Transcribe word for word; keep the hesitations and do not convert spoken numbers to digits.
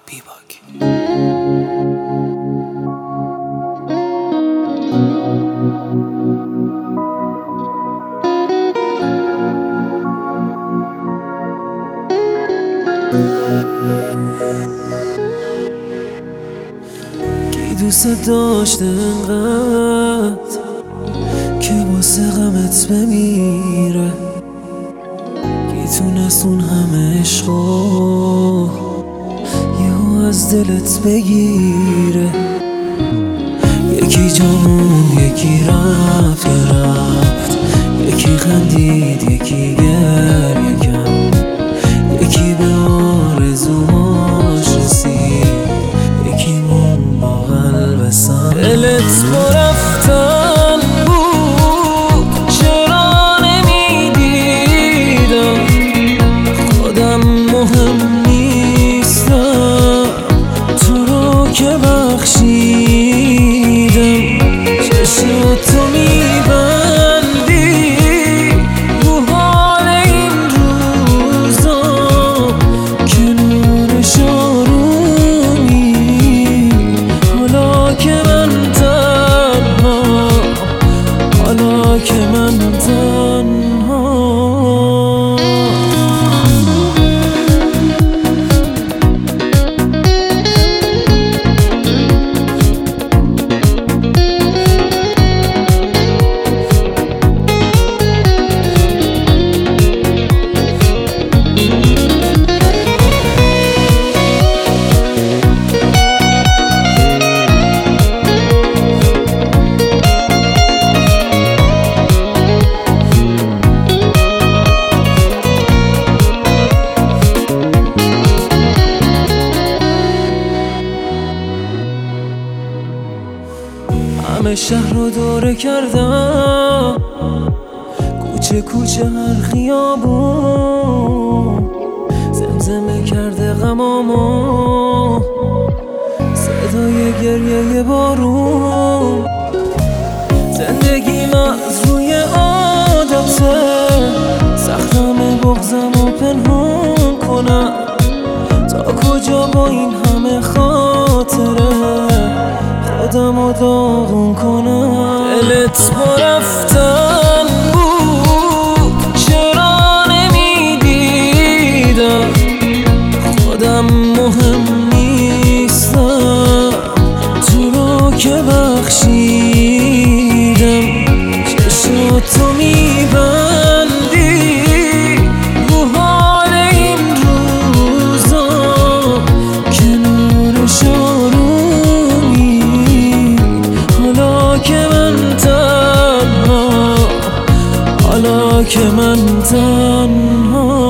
بیباک. کی دوست داشته انقدر که واسه غمت بمیره، کی تونست اون همه عشقو یهو از دلت بگیره. یکی جامون یکی رفت که رفت، یکی خندید یکی گریه کرد، یکی به آرزوهاش رسید، یکی مون با قلب سنگ. دلت با رفتن بود چرا نمیدیدم، خودم مهم نیستم تو رو که بخشیدم. چشماتو میبندی رو حال این روزا که نورش آرومی، حالا که من تنها، حالا که من تنها. همه شهر رو دوره کردم، کوچه کوچه هر خیابون، زمزمه کرده غمامو صدای گریه بارون. زندگیم از روی عادته، سختم بغضم و پنهون کنم، تا کجا با این همه خاطره خودم رو داغون کنم. دلت با رفتن بود چرا نمیدیدم، خودم مهم نیستم تو رو که بخشیدم. چشماتو میبندی رو حال این روزا که نورش که من تنها.